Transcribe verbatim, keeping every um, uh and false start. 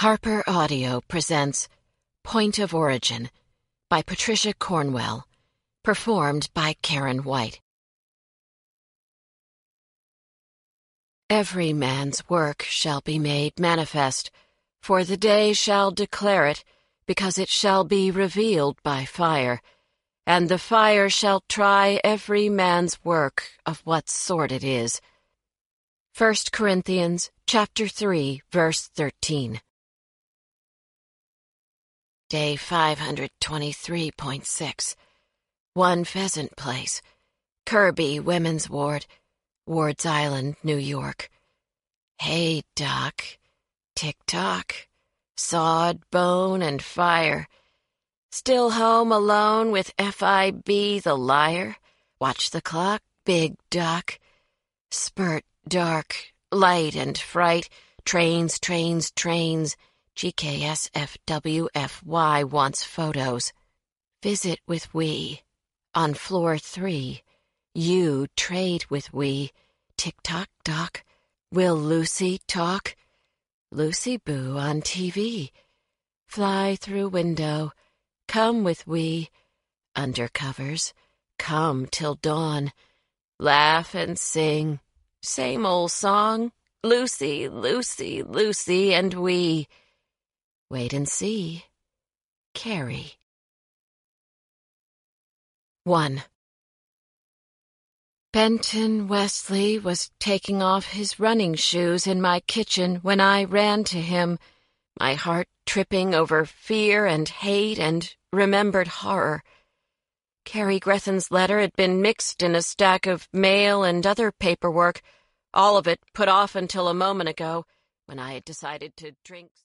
Harper Audio presents Point of Origin by Patricia Cornwell, performed by Karen White. Every man's work shall be made manifest, for the day shall declare it, because it shall be revealed by fire, and the fire shall try every man's work of what sort it is. First Corinthians chapter three, verse thirteen. Day five hundred twenty-three point six. One Pheasant Place, Kirby Women's Ward, Ward's Island, New York. Hey, Doc. Tick-tock. Sawed bone and fire. Still home alone with F I B the liar? Watch the clock, Big Doc. Spurt, dark, light and fright. Trains, trains, trains. G K S F W F Y wants photos. Visit with we. On floor three. You trade with we. Tick-tock, Doc. Will Lucy talk? Lucy Boo on T V. Fly through window. Come with we. Undercovers. Come till dawn. Laugh and sing. Same old song. Lucy, Lucy, Lucy and we. Wait and see. Carrie. One. Benton Wesley was taking off his running shoes in my kitchen when I ran to him, my heart tripping over fear and hate and remembered horror. Carrie Grethen's letter had been mixed in a stack of mail and other paperwork, all of it put off until a moment ago, when I had decided to drink